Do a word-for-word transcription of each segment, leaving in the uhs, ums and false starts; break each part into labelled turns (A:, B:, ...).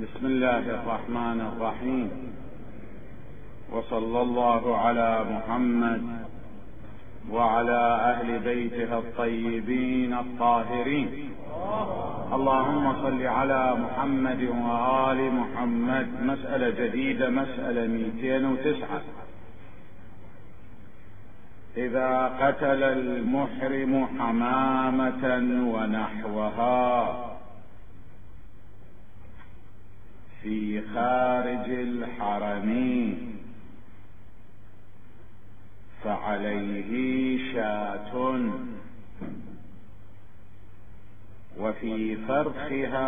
A: بسم الله الرحمن الرحيم، وصلى الله على محمد وعلى أهل بيته الطيبين الطاهرين. اللهم صل على محمد وآل محمد. مسألة جديدة، مسألة مئتين وتسعة. إذا قتل المحرم حمامة ونحوها في خارج الحرم فعليه شاة، وفي فرخها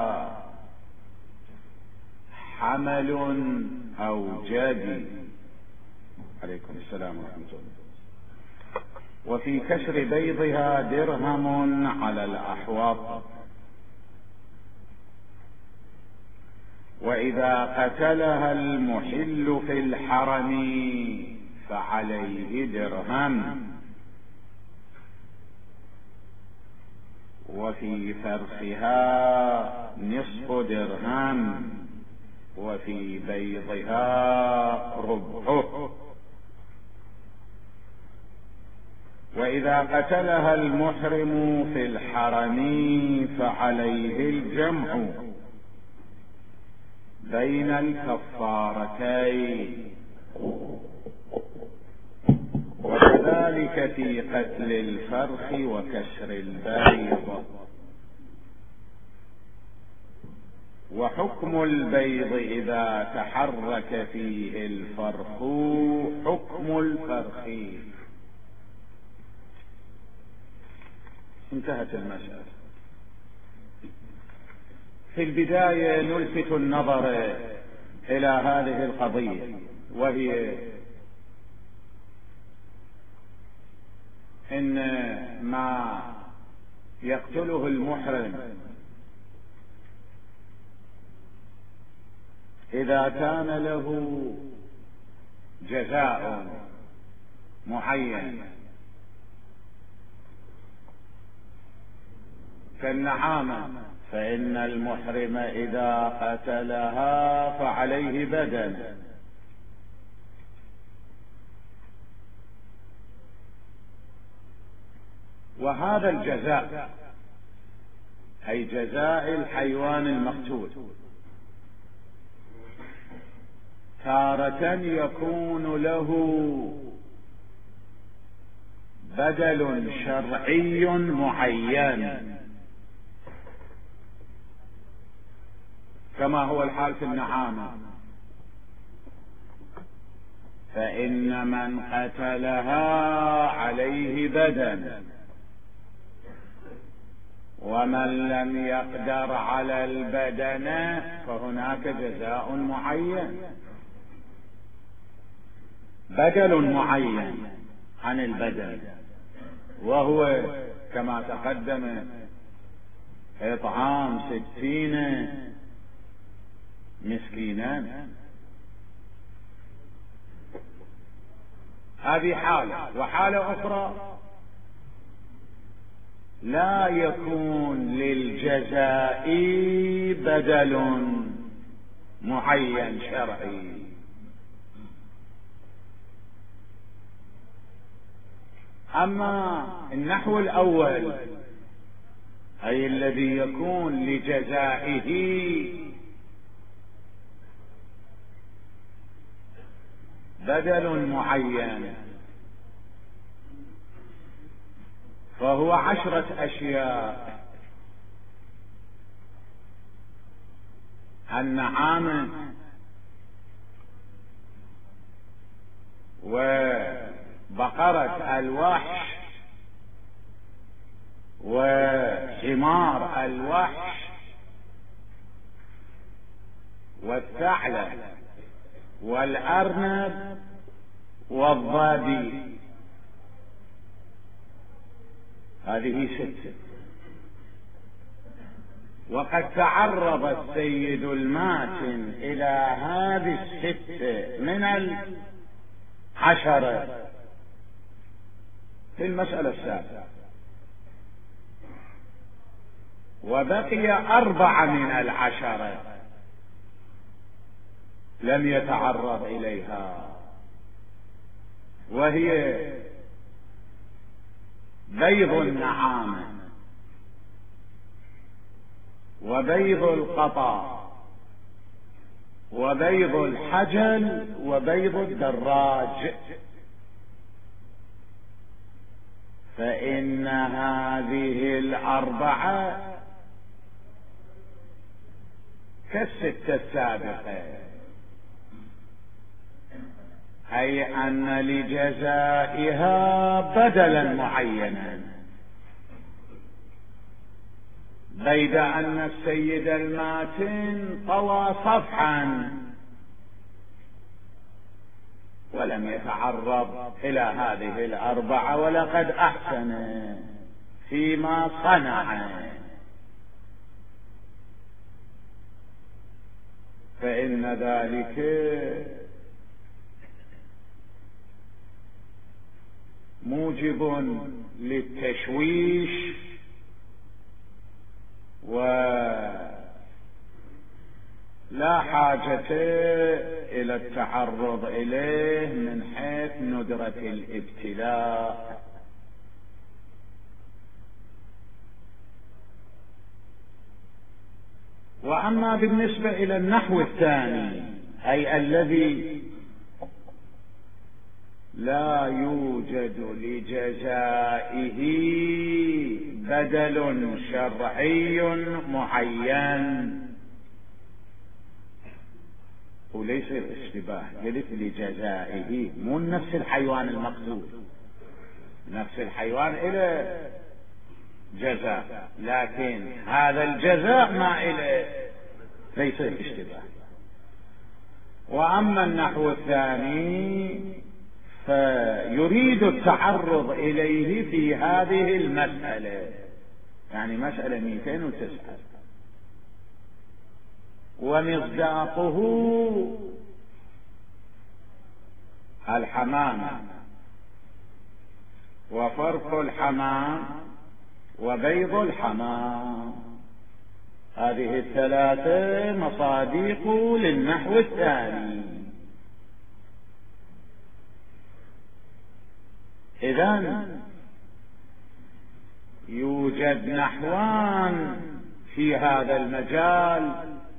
A: حمل أو جدي. عليكم السلام ورحمة الله. وفي كسر بيضها درهم على الأحوط. وإذا قتلها المحل في الحرم فعليه درهم، وفي فرخها نصف درهم، وفي بيضها ربعه. وإذا قتلها المحرم في الحرم فعليه الجمع بين الكفارتين، وكذلك في قتل الفرخ وكسر البيض. وحكم البيض إذا تحرك فيه الفرخ حكم الفرخ. انتهت المسألة. في البداية نلفت النظر إلى هذه القضية، وهي إن ما يقتله المحرم إذا كان له جزاء معين كالنعامة، فإن المحرم إذا قتلها فعليه بدن، وهذا الجزاء أي جزاء الحيوان المقتول تارة يكون له بدل شرعي معين، كما هو الحال في النعامة. فإن من قتلها عليه بدن، ومن لم يقدر على البدن فهناك جزاء معين، بدل معين عن البدن، وهو كما تقدم إطعام ستين مسكينا. هذه حالة. وحالة أخرى لا يكون للجزاء بدل معين شرعي. أما النحو الأول أي الذي يكون لجزائه بدل معين، فهو عشرة أشياء: النعامة، وبقرة الوحش، وحمار الوحش، والثعلب، والأرنب، والضبي. هذه ستة. وقد تعرض السيد الماتن إلى هذه الستة من العشرة في المسألة السابقة، وبقي أربعة من العشرة لم يتعرض إليها، وهي بيض النعامة وبيض القطا وبيض الحجل وبيض الدراج، فإن هذه الأربعة كالستة السابقة، أي أن لجزائها بدلا معينا، بيد أن السيد الماتن طوى صفحا ولم يتعرض إلى هذه الأربعة، ولقد أحسن فيما صنع، فإن ذلك موجب للتشويش ولا حاجة إلى التعرض إليه من حيث ندرة الابتلاء. وأما بالنسبة إلى النحو الثاني، أي الذي لا يوجد لجزائه بدل شرعي معين، وليس الاشتباه يلف لجزائه، مو نفس الحيوان المقتول، نفس الحيوان إلى جزاء، لكن هذا الجزاء ما إلى، ليس الاشتباه. وأما النحو الثاني فيريد التعرض إليه في هذه المسألة، يعني مسألة مئتين وتسعة، ومصداقه الحمام وفرق الحمام وبيض الحمام، هذه الثلاثة مصاديق للنحو الثاني. إذن يوجد نحوان في هذا المجال.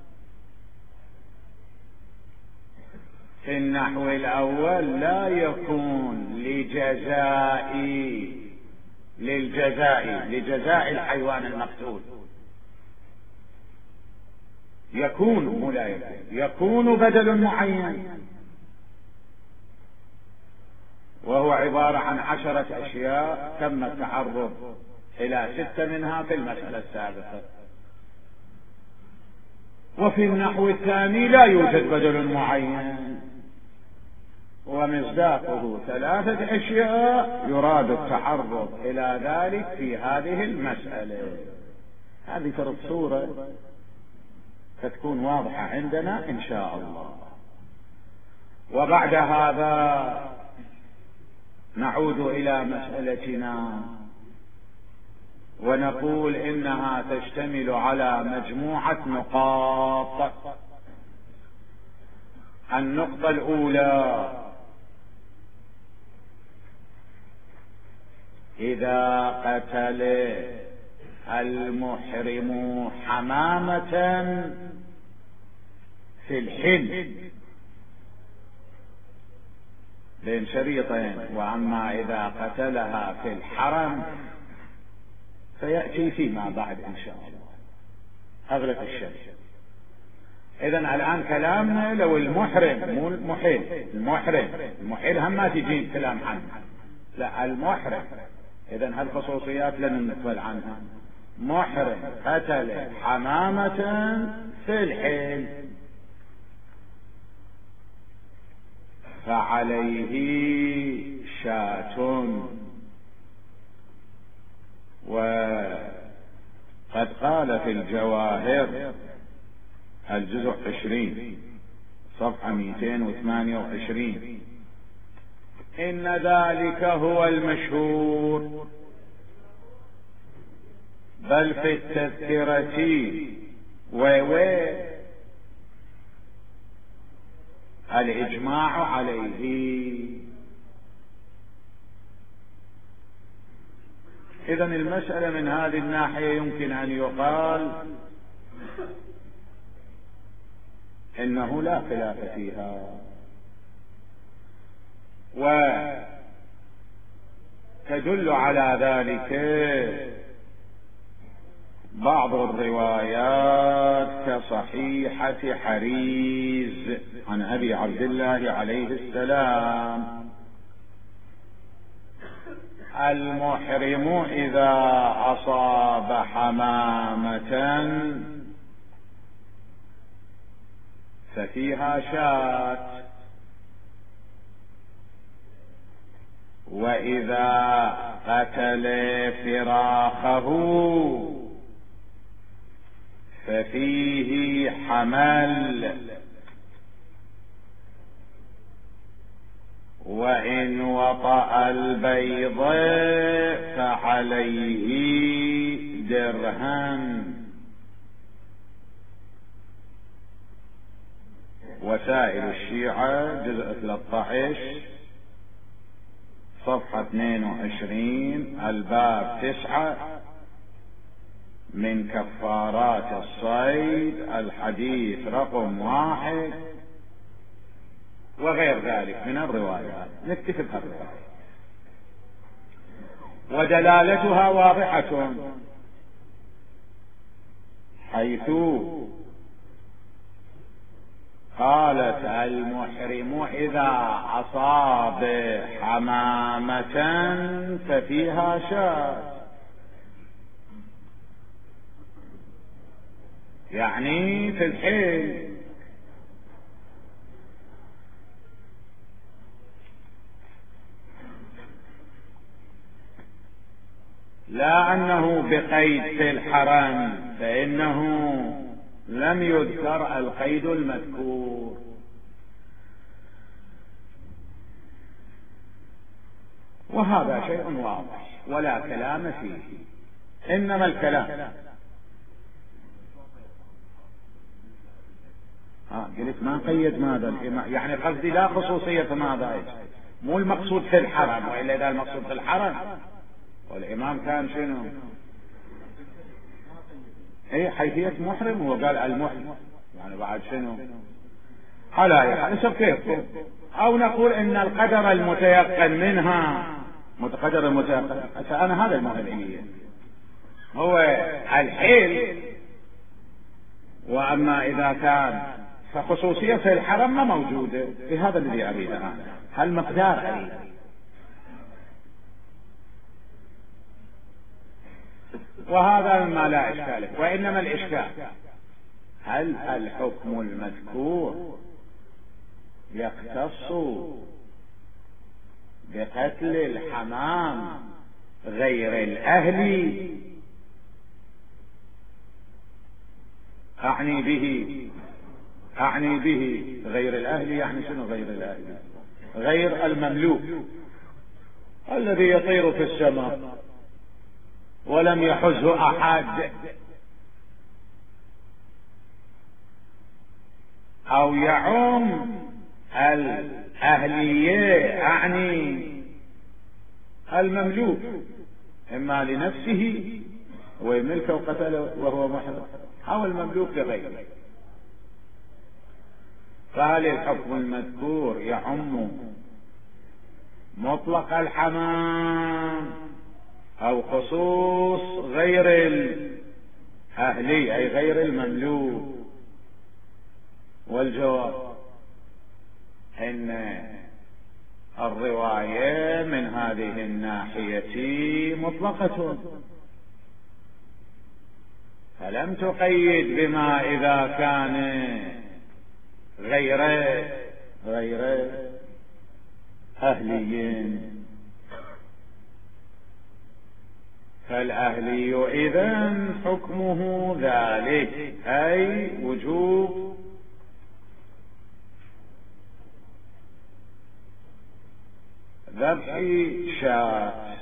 A: في النحو الأول لا يكون لجزاء للجزاء لجزاء الحيوان المقتول، يكون مو لا يكون، يكون بدل معين، وهو عبارة عن عشرة أشياء تم التعرض إلى ستة منها في المسألة السابقة. وفي النحو الثاني لا يوجد بدل معين، ومصداقه ثلاثة أشياء يراد التعرض إلى ذلك في هذه المسألة. هذه ترى صورة ستكون واضحة عندنا إن شاء الله. وبعد هذا نعود إلى مسألتنا ونقول إنها تشتمل على مجموعة نقاط. النقطة الأولى: إذا قتل المحرم حمامة في الحل بين شريطين، وأما إذا قتلها في الحرم فيأتي فيما بعد إن شاء الله أغلق الشيء. إذن الآن كلامنا لو المحرم مو المحل، المحرم المحل هم ما تجين كلام عنه، لا المحرم. إذن هالخصوصيات لن نقبل عنها. محرم قتل حمامة في الحل فعليه شاة. وقد قال في الجواهر الجزء عشرين صفحة مئتين وثمانية وعشرين: إن ذلك هو المشهور، بل في التذكرة ووي الإجماع عليه. إذن المسألة من هذه الناحية يمكن أن يقال إنه لا خلاف فيها، وتدل على ذلك بعض الروايات كصحيحة حريز عن أبي عبد الله عليه السلام: المحرم إذا أصاب حمامة ففيها شاة، وإذا قتل فراخه ففيه حمل، وإن وطأ البيض فعليه درهم. وسائل الشيعة جزء ثلاثة عشر صفحة اثنين وعشرين الباب تسعة من كفارات الصيد الحديث رقم واحد، وغير ذلك من الروايات. نكتفي بهالرواية ودلالتها واضحة، حيث قالت: المحرم إذا أصاب حمامة ففيها شاة، يعني في الحيل. لا أنه بقيد في الحرم، فإنه لم يذكر القيد المذكور. وهذا شيء واضح ولا كلام فيه، إنما الكلام آه قلت ما قيد ماذا الإمام، يعني قصدي لا خصوصية في ماذا، مو المقصود في الحرم، وإلا إذا المقصود في الحرم والإمام كان شنو؟ اي حيثية محرم، هو قال المحرم يعني بعد شنو؟ على حسب كيف، او نقول ان القدر المتيقن منها متقدر المتيقن. فانا هذا المهم لي هو الحيل، واما اذا كان فخصوصية في الحرم ما موجودة. في هذا الذي اريده انا، هالمقدار اريد. وهذا ما لا إشكال، وإنما الإشكال هل الحكم المذكور يختص بقتل الحمام غير الأهلي؟ أعني به أعني به غير الأهلي، يعني شنو غير الأهلي؟ غير المملوك الذي يطير في السماء ولم يحزه أحد، أو يعم الأهلية أعني المملوك، إما لنفسه ويملكه وقتله وهو محرم، أو المملوك لغيره. فهل الحكم المذكور يعم مطلق الحمام أو خصوص غير الأهلي أي غير المملوك؟ والجواب إن الرواية من هذه الناحية مطلقة، فلم تقيد بما إذا كان غير غير أهليين. فالأهلي إذن حكمه ذلك، أي وجوب ذبح شاة.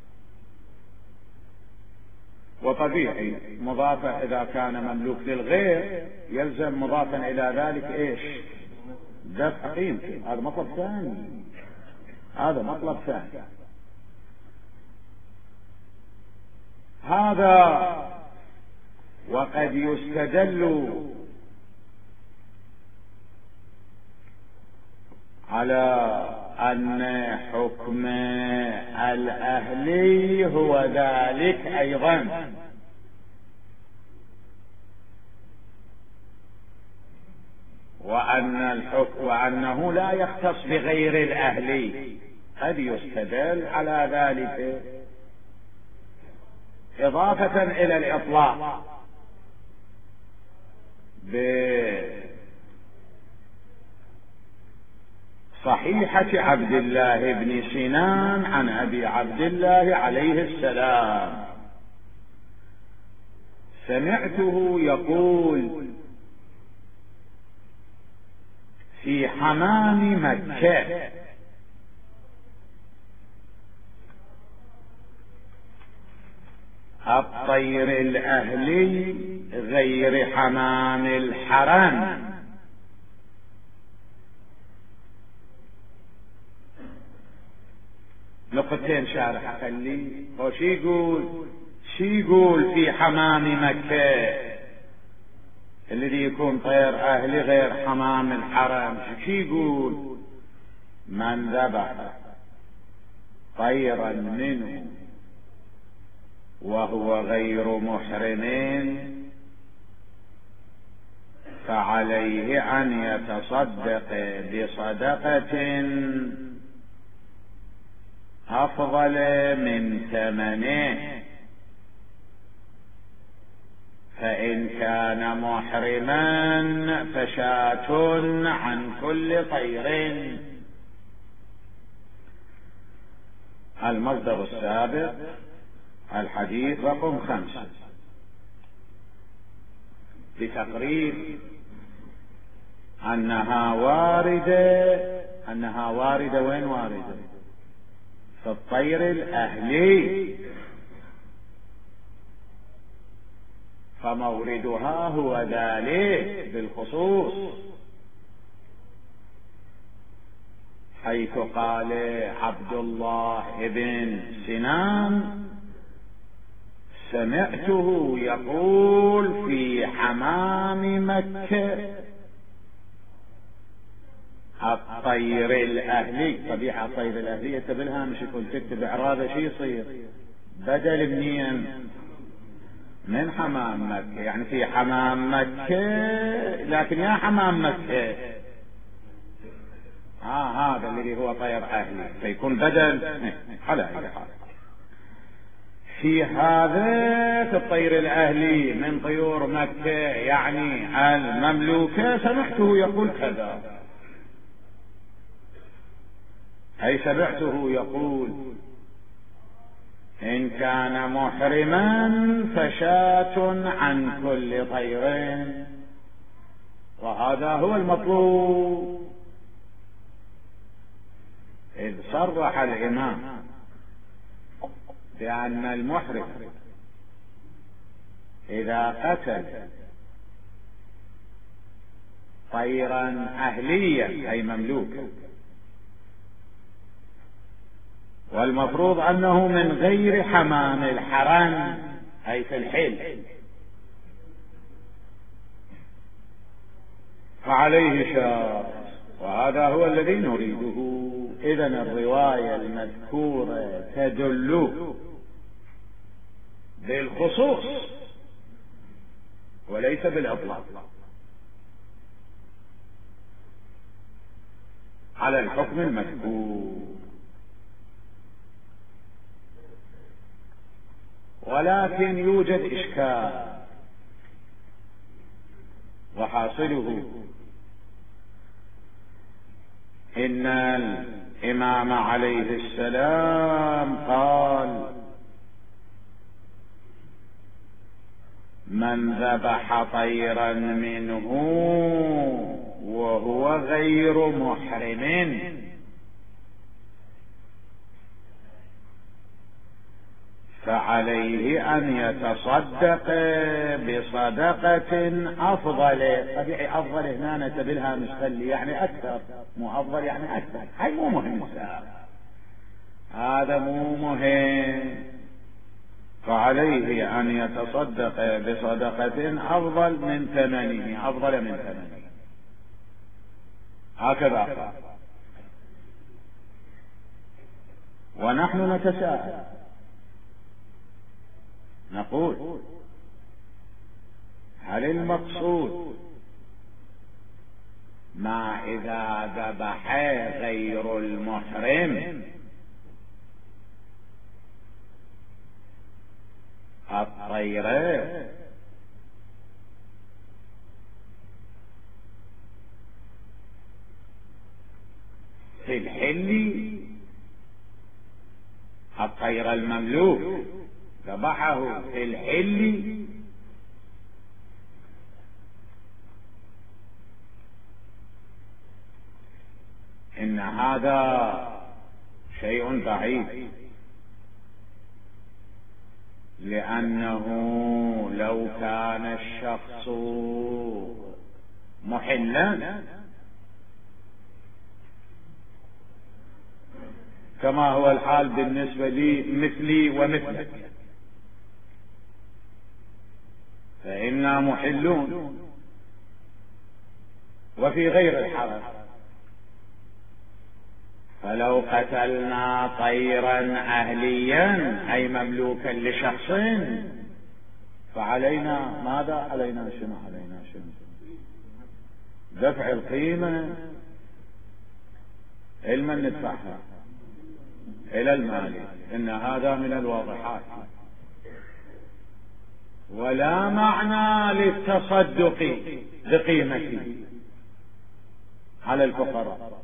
A: وطبيعي مضافا إذا كان مملوك للغير يلزم مضافا إلى ذلك إيش؟ الذبح قيمته، هذا مطلب ثاني، هذا مطلب ثاني. هذا وقد يستدل على أن حكم الأهلي هو ذلك أيضا، وأن الحكم وأنه لا يختص بغير الأهلي. قد يستدل على ذلك إضافة إلى الإطلاق بصحيحة عبد الله بن سنان عن أبي عبد الله عليه السلام: سمعته يقول في حمام مكة: الطير الأهلي غير حمام الحرم. نقطتين شارح خلي وش يقول شي يقول في حمام مكة الذي يكون طير أهلي غير حمام الحرم. شي يقول: من ذبح طيرا منه وهو غير محرم فعليه أن يتصدق بصدقة أفضل من ثمنه، فإن كان محرما فشاة عن كل طير. المصدر السابق الحديث رقم خمسة، بتقرير أنها واردة أنها واردة وين واردة؟ في الطير الأهلي، فموردها هو ذلك بالخصوص، حيث قال عبد الله بن سنان: سمعته يقول في حمام مكة الطير الأهلي. طبيعة الطير الأهلي يتبلها مش يكون تكتب إعرابه شي يصير بدل منين؟ من حمام مكة، يعني في حمام مكة، لكن يا حمام مكة آه هذا الذي هو طير أهلي، فيكون بدل على أي حال. في هذا في الطير الأهلي من طيور مكة يعني المملوكة سمعته يقول كذا، أي سمعته يقول: إن كان محرما فشاة عن كل طير. وهذا هو المطلوب، إذ صرح الإمام بأن المحرم إذا قتل طيرا أهليا أي مملوكا، والمفروض أنه من غير حمام الحرم أي في الحل، فعليه شاة، وهذا هو الذي نريده. إذن الرواية المذكورة تدل بالخصوص وليس بالإطلاق على الحكم المذكور، ولكن يوجد إشكال، وحاصله إن الإمام عليه السلام قال: من ذبح طيرا منه وهو غير محرم فعليه فعليه أن يتصدق بصدقة أفضل. طبيعي أفضل هنا نتبلها مستلي يعني أكثر، مو أفضل يعني أكثر، هاي مو مهم، هذا مو مهم. فعليه أن يتصدق بصدقة أفضل من ثمنه، أفضل من ثمنه، هكذا قال. ونحن نتساءل نقول هل المقصود ما إذا ذبح غير المحرم الطير في الحل، الطير المملوك ذبحه في الحل، إن هذا شيء بعيد، لأنه لو كان الشخص محلا كما هو الحال بالنسبة لي مثلي ومثلك، فإنا محلون وفي غير الحرم، فلو قتلنا طيرا أهليا أي مملوكا لشخص فعلينا ماذا؟ علينا شنو؟ علينا شنو؟ دفع القيمة. علما ندفعها إلى المالك، إن هذا من الواضحات، ولا معنى للتصدق بقيمته على الفقراء.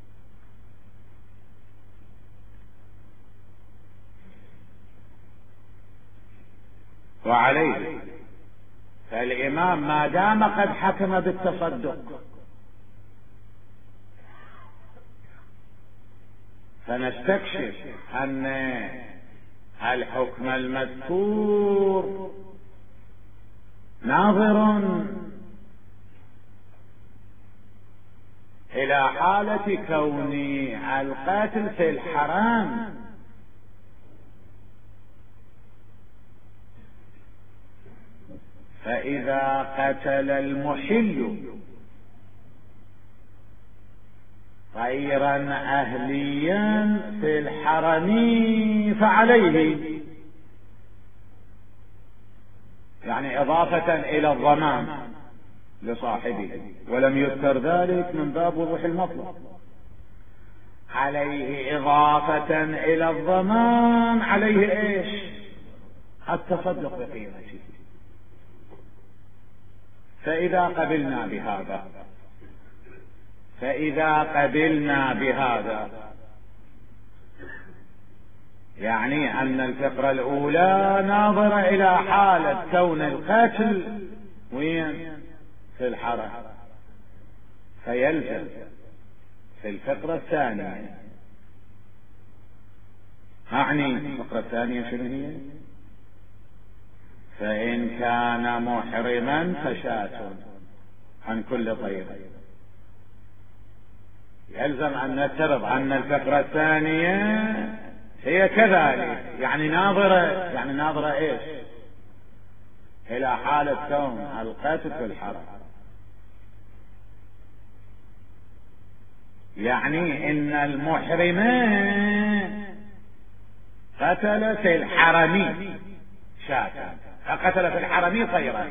A: وعليه فالإمام ما دام قد حكم بالتصدق فنستكشف أن الحكم المذكور ناظر إلى حالة كون القاتل في الحرام، فإذا قتل المحل طيرا أهليا في الحرم فعليه، يعني إضافة إلى الضمان لصاحبه، ولم يذكر ذلك من باب وضوح المطلب، عليه إضافة إلى الضمان، عليه إيش؟ التصدق بقيمته. فإذا قبلنا بهذا فإذا قبلنا بهذا يعني أن الفقرة الأولى ناظرة إلى حالة كون القاتل وين؟ في الحرم، فيلزم في الفقرة الثانية، أعني الفقرة الثانية شنو هي؟ فإن كان محرما فشاة عن كل طير. يلزم أن نفترض أن الفقرة الثانية هي كذلك، يعني ناظرة، يعني ناظرة إيش؟ إلى حالة كون القاتل في الحرم، يعني إن المحرم قتل في الحرم شاة، فقتل في الحرم طيرا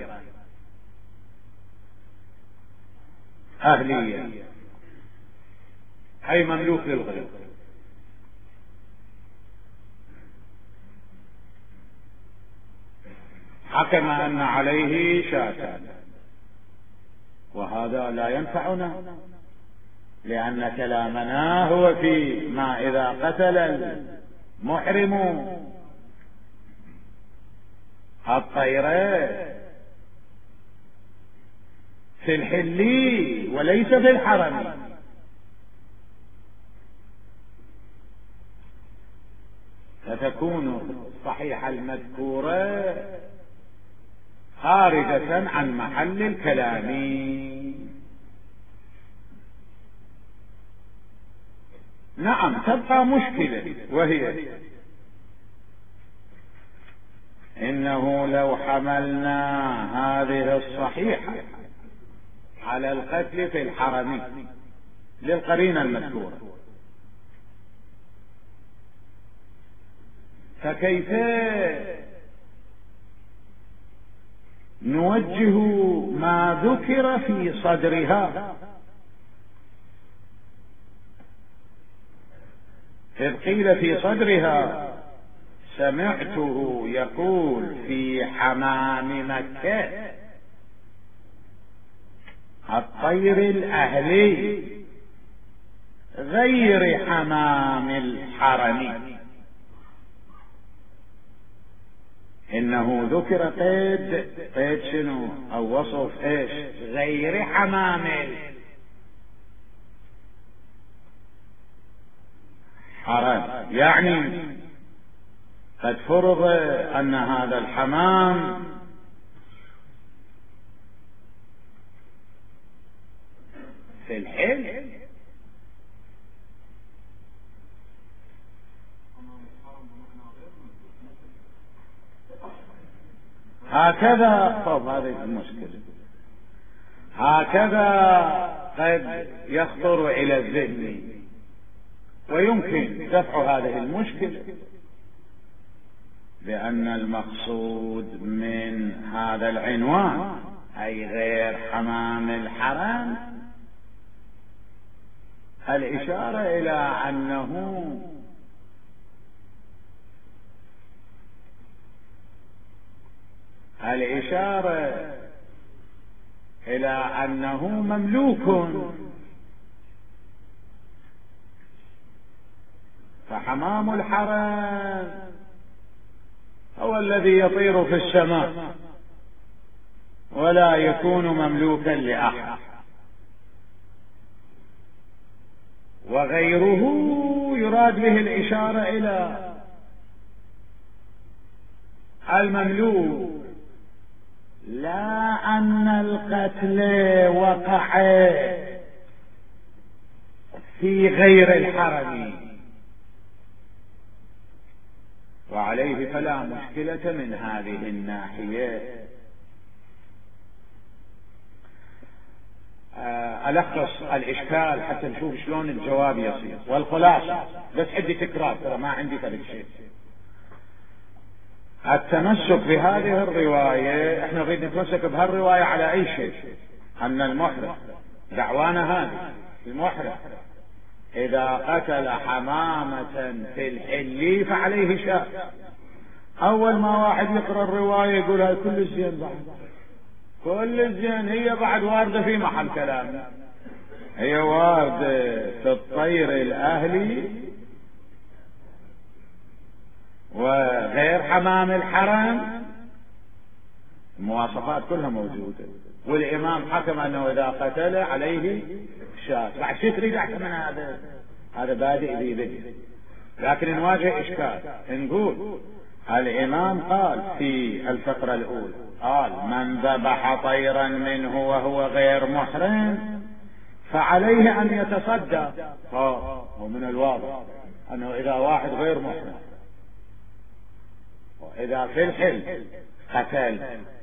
A: أهلية أي مملوك للغير، حكم أن عليه شاة، وهذا لا ينفعنا، لأن كلامنا هو في ما إذا قتل المحرم الطير في الحل وليس في الحرم. فتكون الصحيحة المذكورة المحل الكلامي. نعم تبقى مشكلة، وهي إنه لو حملنا هذه الصحيحة على القتل في الحرم للقرينة المذكورة، فكيف نوجه ما ذكر في صدرها؟ إذ قيل في صدرها سمعته يقول في حمام مكة الطير الأهلي غير حمام الحرم. إنه ذكر قيد، قيد شنو أو وصف إيش؟ غير حمام الحرم، يعني قد فرض أن هذا الحمام في الحل هكذا. طب هذه المشكلة، هكذا قد يخطر إلى الذهن، ويمكن دفع هذه المشكلة بأن المقصود من هذا العنوان أي غير حمام الحرم الإشارة إلى أنه الإشارة إلى أنه مملوك، فحمام الحرم هو الذي يطير في السماء ولا يكون مملوكا لأحد، وغيره يراد به الإشارة إلى المملوك، لا أن القتل وقع في غير الحرم. وعليه فلا مشكلة من هذه الناحية. ألخص الإشكال حتى نشوف شلون الجواب يصير، والخلاصة بس عندي تكرار، ترى ما عندي فرق شيء. التمسك بهذه الرواية، احنا نريد نتمسك بهالرواية على أي شيء، أن المحرم دعوانا هذه المحرم إذا قتل حمامة في الحل فعليه شاة. أول ما واحد يقرأ الرواية يقول هاي كل الزين، بعد كل الزين هي بعد واردة في محل كلام، هي واردة في الطير الأهلي وغير حمام الحرم، المواصفات كلها موجودة، والإمام حكم أنه إذا قتل عليه شاة. بعد شيء تريد أحسن من هذا؟ هذا بادئ ذي بدء. لكن نواجه إشكال، نقول الإمام قال في الفقرة الأولى قال من ذبح طيرا منه وهو غير محرم فعليه أن يتصدى. ومن الواضح أنه إذا واحد غير محرم وإذا في الحل قتل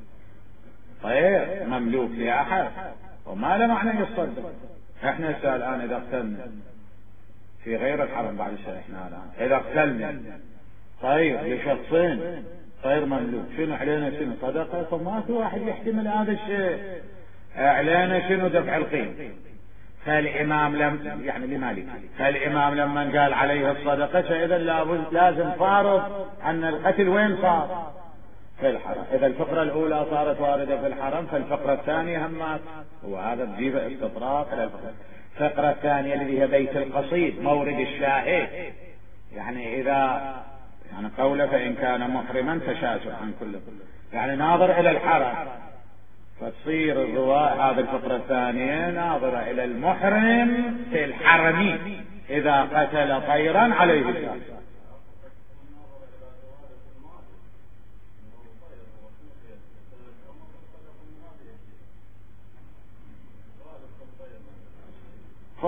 A: طير مملوك لأحد وما له معنى يتصدى. احنا الآن إذا قتلنا في غير الحرم، بعد شيء احنا الآن إذا قتلنا طير لشخصين طير مملوك، شنو علينا؟ شنو صدقة؟ فما في واحد يحتمل هذا الشيء، علينا شنو؟ دفع القيم. فالإمام لم يعني لمالك فالإمام لما قال عليه الصدقة فإذا لازم فارض أن القتل وين صار؟ في الحرم. إذا الفقرة الأولى صارت واردة في الحرم، فالفقرة الثانية همات، وهذا بجيب استطراق إلى الفقرة. الفقرة الثانية اللي هي بيت القصيد مورد الشاهد، يعني إذا يعني قوله فإن كان محرما فشاة عن كل، يعني ناظر إلى الحرم، فتصير الرواية هذه الفقرة الثانية ناظرة إلى المحرم في الحرم إذا قتل طيرا عليه شاة.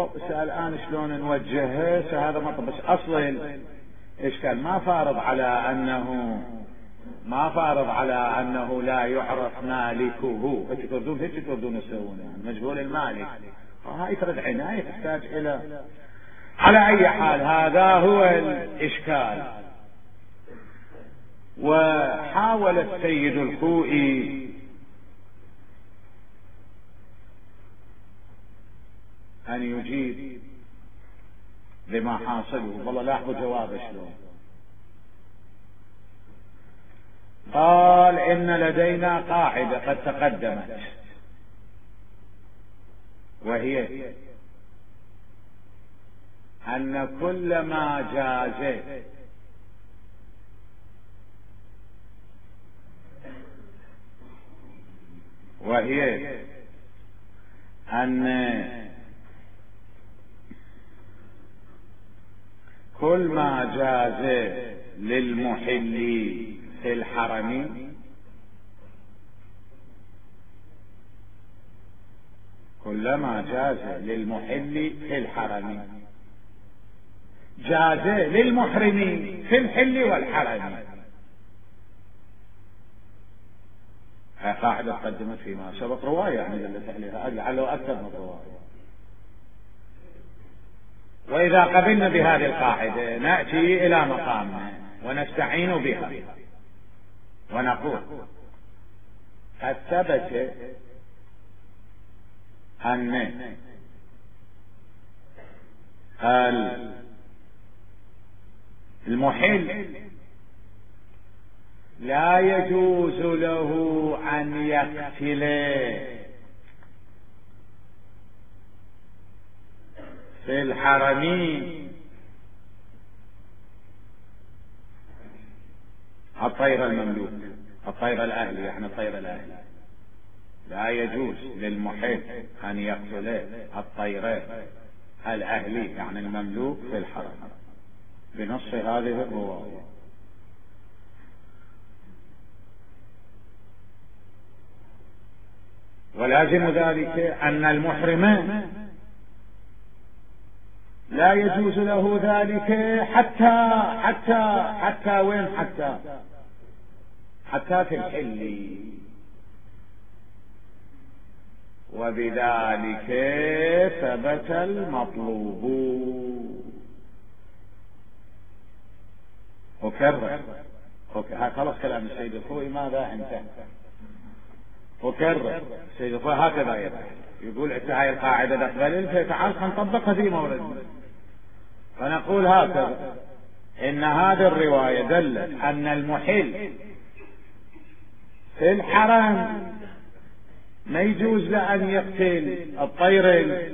A: الآن شلون نوجهه؟ هذا مطلب، بس أصل الإشكال ما فارض على أنه ما فارض على أنه لا يعرف مالكه. هيك تردون هيك تردون تسوون يعني مجهول المالك، هاي ترد عناية تحتاج إلى. على أي حال هذا هو الإشكال. وحاول السيد الخوئي أن يجيب لما حاصله، والله لاحظوا جوابه شلون. قال إن لدينا قاعدة قد تقدمت، وهي أن كل ما جاز وهي أن كل ما جاز للمحل في الحرم كل ما جاز للمحل في الحرم جاز للمحرمين في الحل والحرم. هذه قاعدة قدمت فيما سبق رواية يعني دلت عليها لعله أكثر من رواية. وإذا قبلنا بهذه القاعدة نأتي إلى مقامنا ونستعين بها ونقول قد ثبت أن المحل لا يجوز له أن يقتل في الحرم الطير المملوك، الطير الأهلي، يعني الطير الأهلي لا يجوز للمحل أن يقتل الطير الأهلي يعني المملوك في الحرم بنص هذه الرواية. ولازم ذلك أن المحرم لا يجوز له ذلك حتى حتى حتى وين حتى حتى في الحل، وبذلك ثبت المطلوب. أكرر خلاص كلام السيد الخوئي ماذا انتهى. أكرر السيد الخوئي هكذا يبقى يقول انت هاي القاعدة نقبل فتعال نطبقها في موردنا، فنقول هكذا إن هذه الرواية دلت أن المحل في الحرم ما يجوز له أن يقتل الطير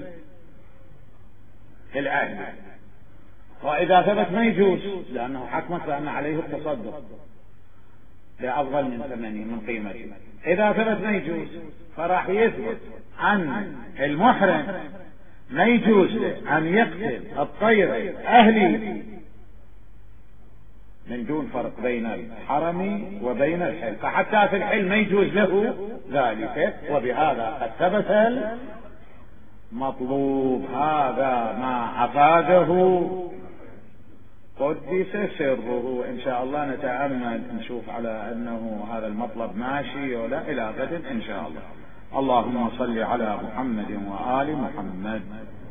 A: الأهلي، وإذا ثبت ما يجوز لأنه حكمت بأن عليه التصدق لأفضل من ثمانية من قيمته. إذا ثبت ما يجوز فراح يثبت أن المحرم ما يجوز له أن يقتل الطير أهلي من دون فرق بين الحرم وبين الحل، فحتى في الحل ما يجوز له ذلك. وبهذا قد ثبت المطلوب. هذا ما أفاده قدس سره. إن شاء الله نتأمل نشوف على أنه هذا المطلب ماشي ولا إلى غد إن شاء الله. اللهم صل على محمد وآل محمد.